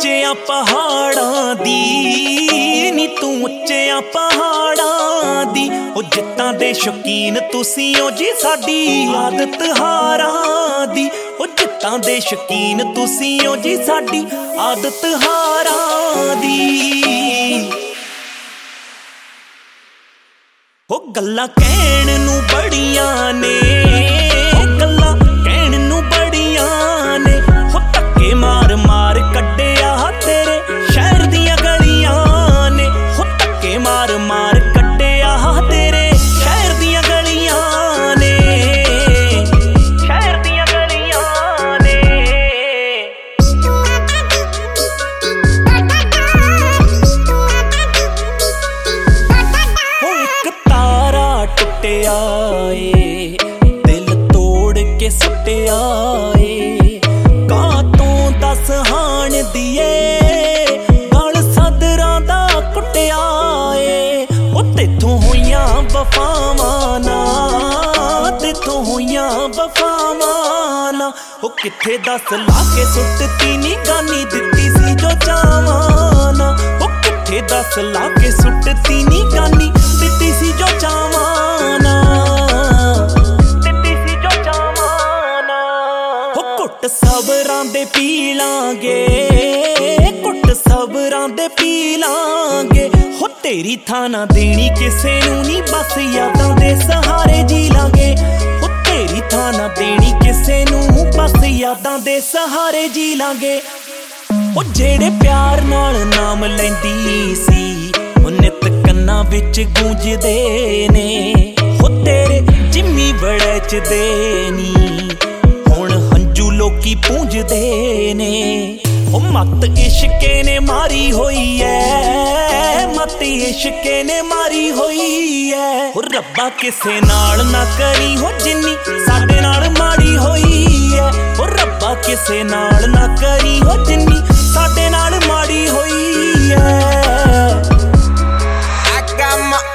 ਉੱਚਿਆਂ ਪਹਾੜਾਂ ਦੀ ਨੀ ਤੂੰ ਉੱਚਿਆਂ ਪਹਾੜਾਂ ਦੀ ਉਹ ਜਿੱਤਾਂ ਦੇ ਸ਼ੌਕੀਨ ਤੁਸੀਂ ਹੋ ਜੀ ਸਾਡੀ ਆਦਤ ਹਾਰਾਂ ਦੀ ਉਹ ਜਿੱਤਾਂ ਦੇ ਸ਼ੌਕੀਨ ਤੁਸੀਂ ਹੋ ਜੀ ਸਾਡੀ ਆਦਤ ਹਾਰਾਂ ਦੀ। ਉਹ ਗੱਲਾਂ ਕਹਿਣ ਨੂੰ ਬੜੀਆਂ ਨੇ ਗੱਲਾਂ ਕਹਿਣ ਨੂੰ ਬੜੀਆਂ ਨੇ ਹੋ ਧੱਕੇ ਮਾਰ ਮਾਰ ਕੱਢਿਆ ਤੇਰੇ ਸ਼ਹਿਰ ਦੀਆਂ ਗਲੀਆਂ ਨੇ ਹੋ ਧੱਕੇ ਮਾਰ ਮਾਰ ਕੱਢਿਆ ਤੇਰੇ ਸ਼ਹਿਰ ਦੀਆਂ ਗਲੀਆਂ ਨੇ ਸ਼ਹਿਰ ਦੀਆਂ ਗਲੀਆਂ ਨੇ। ਹੋ ਇੱਕ ਤਾਰਾ ਟੁੱਟਿਆ ਏ ਦਿਲ ਤੋੜ ਕੇ ਸੁੱਟਿਆ ਏ ਕਾਤੋਂ ਦੱਸ ਹਾਣ ਦੀਏ ਗਲ ਸਦਰਾਂ ਦਾ ਕੁੱਟਿਆ ਏ ਉਹ ਤੇਥੋਂ ਹੋਈਆਂ ਵਫਾਵਾਂ ਨਾ ਤੇਥੋਂ ਹੋਈਆਂ ਵਫਾਵਾਂ ਨਾ ਉਹ ਕਿੱਥੇ ਦੱਸ ਲਾ ਕੇ ਸੁੱਟਤੀ ਨੀ ਗਾਨੀ ਦਿੱਤੀ ਸੀ ਜੋ ਚਾਵਾਂ ਨਾ ਉਹ ਕਿੱਥੇ ਦੱਸ ਲਾ ਕੇ ਸੁੱਟਤੀ ਨੀ ਗਾਨੀ ਦਿੱਤੀ ਸੀ ਜੋ ਚਾਵਾਂ ਨਾ ਦਿੱਤੀ ਸੀ ਜੋ ਚਾਵਾਂ ਨਾ। ਉਹ ਘੁੱਟ ਸਬਰਾਂ ਦੇ ਪੀ ਲਾਂਗੇ ਘੁੱਟ ਸਬਰਾਂ ਦੇ ਪੀ ਲਾਂਗੇ ਹੋ ਤੇਰੀ ਥਾਂ ਨਾ ਦੇਣੀ ਕਿਸੇ ਨੂੰ ਨੀ ਬਸ ਯਾਦਾਂ ਦੇ ਸਹਾਰੇ ਜੀ ਲਾਂਗੇ ਹੋ ਤੇਰੀ ਥਾਂ ਨਾ ਦੇਣੀ ਕਿਸੇ ਨੂੰ ਬਸ ਯਾਦਾਂ ਦੇ ਸਹਾਰੇ ਜੀ ਲਾਂਗੇ। ਉਹ ਜਿਹੜੇ ਪਿਆਰ ਨਾਲ ਨਾਮ ਲੈਂਦੀ ਸੀ ਉਹ ਨਿੱਤ ਕੰਨਾਂ ਵਿੱਚ ਗੂੰਜਦੇ ਨੇ ਹੋ ਤੇਰੇ ਜਿੰਮੀ ਵੜਚਦੇ ਨੀ ਹੁਣ ਹੰਝੂ ਲੋਕੀ ਪੂੰਝਦੇ ਨੇ। ਉਹ ਮੱਤ ਇਸ਼ਕੇ ਨੇ ਮਾਰੀ ਹੋਈ ਐ ਮੱਤ ਇਸ਼ਕੇ ਨੇ ਮਾਰੀ ਹੋਈ ਐ ਉਹ ਰੱਬਾ ਕਿਸੇ ਨਾਲ ਨਾ ਕਰੀ ਹੋ ਜਿੰਨੀ ਸਾਡੇ ਨਾਲ ਮਾੜੀ ਹੋਈ ਐ ਉਹ ਰੱਬਾ ਕਿਸੇ ਨਾਲ ਨਾ ਕਰੀ ਹੋ ਜਿੰਨੀ ਸਾਡੇ ਨਾਲ ਮਾੜੀ ਹੋਈ ਐ। I got my